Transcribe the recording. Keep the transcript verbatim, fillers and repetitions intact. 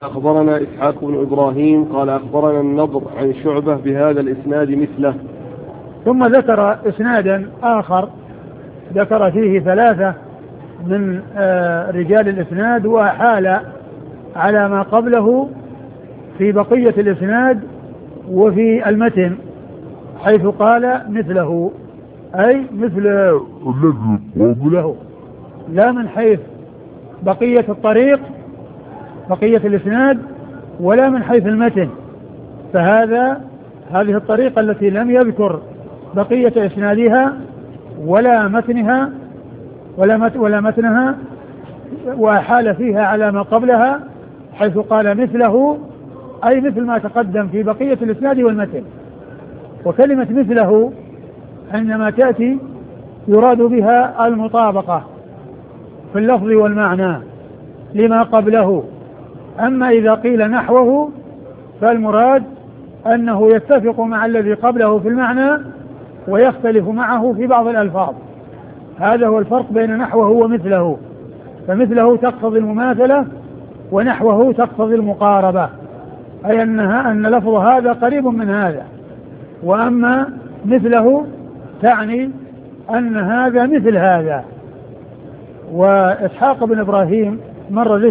أخبرنا إسحاق بن إبراهيم قال أخبرنا النضر عن شعبة بهذا الإسناد مثله. ثم ذكر إسنادا آخر ذكر فيه ثلاثة من رجال الإسناد وحال على ما قبله في بقية الإسناد وفي المتن حيث قال مثله، أي مثل له، لا من حيث بقية الطريق بقية الإسناد ولا من حيث المتن. فهذا هذه الطريقة التي لم يذكر بقية إسنادها ولا متنها ولا, مت ولا متنها وحال فيها على ما قبلها حيث قال مثله، أي مثل ما تقدم في بقية الإسناد والمتن. وكلمة مثله عندما تأتي يراد بها المطابقة في اللفظ والمعنى لما قبله. أما إذا قيل نحوه فالمراد أنه يتفق مع الذي قبله في المعنى ويختلف معه في بعض الألفاظ. هذا هو الفرق بين نحوه ومثله، فمثله تقتضي المماثلة ونحوه تقتضي المقاربة، أي أنها أن لفظ هذا قريب من هذا، وأما مثله تعني أن هذا مثل هذا. وإسحاق بن إبراهيم مر